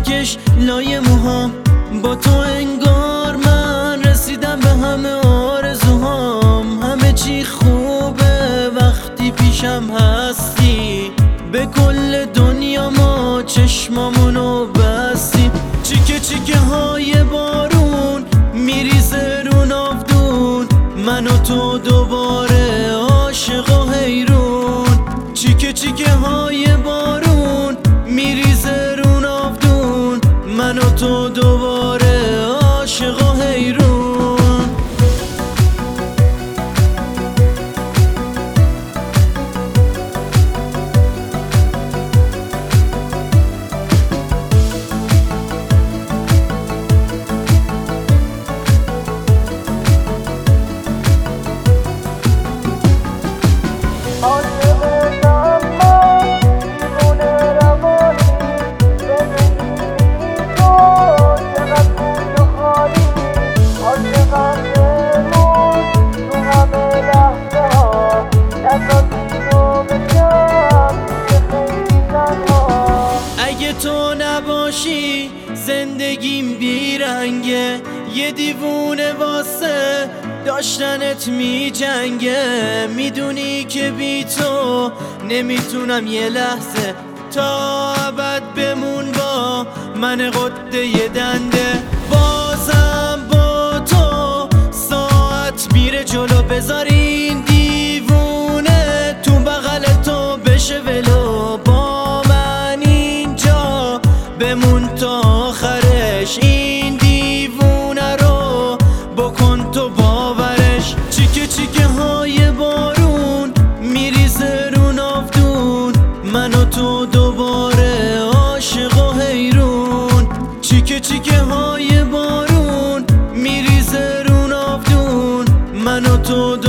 بکش لای موهام، با تو انگار من رسیدم به همه آرزوهام. همه چی خوبه وقتی پیشم هستی، به کل دنیا ما چشمامونو بستیم. چیکه چیکه های بارون میریزه رو ناودون، من و تو دوباره عاشق و حیرون. چیکه چیکه های بارون میریزه رو ناودون، من و تو دوباره عاشق و حیرون. اگه تو نباشی زندگیم بیرنگه، یه دیوونه واسه داشتنت می جنگه. میدونی که بی تو نمیتونم یه لحظه تا ابد بمون با من قده یه دنده. بازم با تو ساعت میره جلو، بذار این دیوونه تو بغل تو بشه ولو. با من اینجا بمون تا آخرش، این دیوونه رو بکن تو باورش. چیکه چیکه های بارون میریزه رو ناودون، من و تو دوباره عاشق و حیرون. چیکه چیکه های بارون میریزه رو ناودون، من و تو